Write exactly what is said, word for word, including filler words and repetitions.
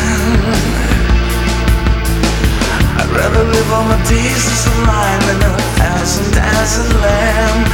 I'd rather live all my days as a lion in a thousand dancing land.